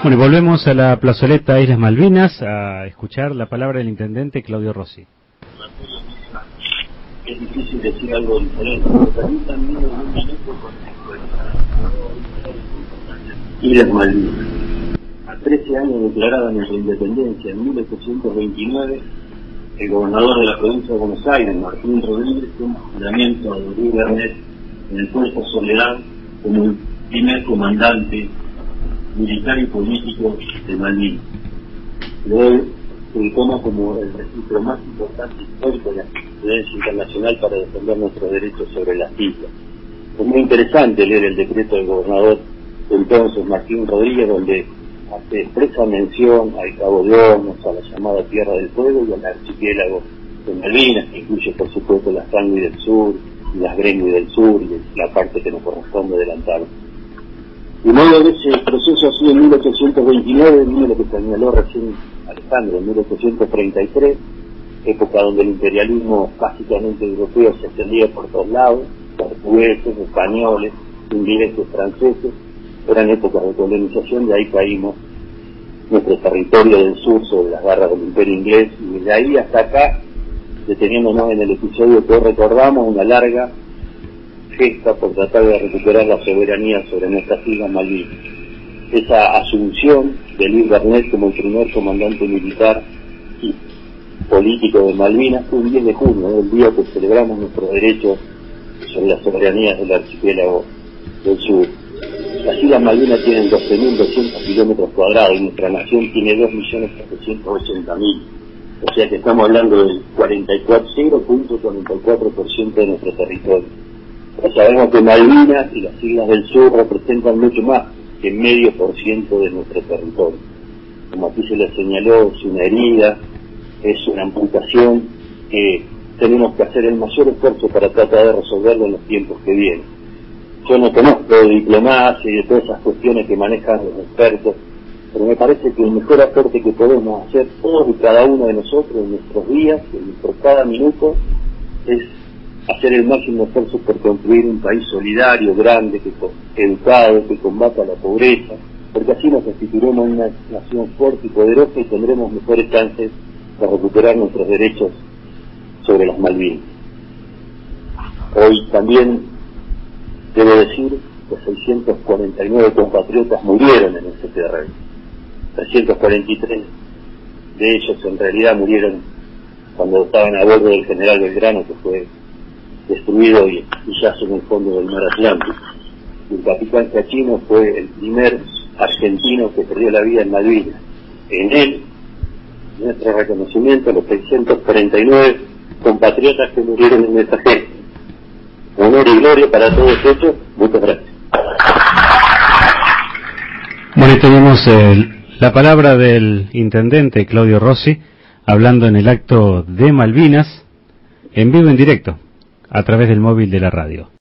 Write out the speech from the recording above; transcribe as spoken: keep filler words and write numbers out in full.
Bueno, y volvemos a la plazoleta Islas Malvinas a escuchar la palabra del intendente Claudio Rossi. Es difícil decir algo diferente, pero permítanme un minuto con Islas Malvinas. A trece años declarada nuestra independencia, en mil ochocientos veintinueve, el gobernador de la provincia de Buenos Aires, Martín Rodríguez, tuvo un juramiento a Rodríguez Bernet en el puesto Soledad como el primer comandante militar y político de Malvinas. Luego se toma como el registro más importante histórico de la jurisprudencia internacional para defender nuestros derechos sobre las islas. Es muy interesante leer el decreto del gobernador de entonces, Martín Rodríguez, donde hace expresa mención al Cabo de Hornos, a la llamada Tierra del Fuego y al archipiélago de Malvinas, que incluye por supuesto las Sangui del Sur y las Grengui del Sur y la parte que nos corresponde del Antártico. Y luego de ese proceso así en mil ochocientos veintinueve, mire lo que señaló recién Alejandro, en mil ochocientos treinta y tres, época donde el imperialismo básicamente europeo se extendía por todos lados, portugueses, españoles, ingleses, franceses, eran épocas de colonización, de ahí caímos nuestro territorio del sur sobre las garras del imperio inglés, y de ahí hasta acá, deteniéndonos en el episodio que hoy recordamos, una larga gesta por tratar de recuperar la soberanía sobre nuestras islas Malvinas. Esa asunción de Luis Bernet como el primer comandante militar y político de Malvinas fue el diez de junio, el día que celebramos nuestros derechos sobre las soberanías del archipiélago del sur. Las islas Malvinas tienen doce mil doscientos kilómetros cuadrados y nuestra nación tiene dos millones setecientos ochenta mil. O sea que estamos hablando del cero punto cuarenta y cuatro por ciento de nuestro territorio. Pero sabemos que Malvinas y las islas del sur representan mucho más que medio por ciento de nuestro territorio. Como aquí se le señaló, es una herida, es una amputación que tenemos que hacer el mayor esfuerzo para tratar de resolverlo en los tiempos que vienen. Yo no conozco de diplomacia y de todas esas cuestiones que manejan los expertos, pero me parece que el mejor aporte que podemos hacer todos y cada uno de nosotros en nuestros días, en nuestro cada minuto, es hacer el máximo esfuerzo por construir un país solidario, grande, que, educado, que combata la pobreza, porque así nos constituiremos en una nación fuerte y poderosa y tendremos mejores chances de recuperar nuestros derechos sobre las Malvinas. Hoy también debo decir que seiscientos cuarenta y nueve compatriotas murieron en ese terreno. trescientos cuarenta y tres de ellos en realidad murieron cuando estaban a bordo del general Belgrano, que fue destruido y, y yace en el fondo del mar Atlántico. El capitán Cachino fue el primer argentino que perdió la vida en Malvinas. En él, nuestro reconocimiento a los seiscientos cuarenta y nueve compatriotas que murieron en esta gesta. Honor y gloria para todos ellos. Muchas gracias. Bueno, y tenemos el, la palabra del intendente Claudio Rossi hablando en el acto de Malvinas en vivo en directo a través del móvil de la radio.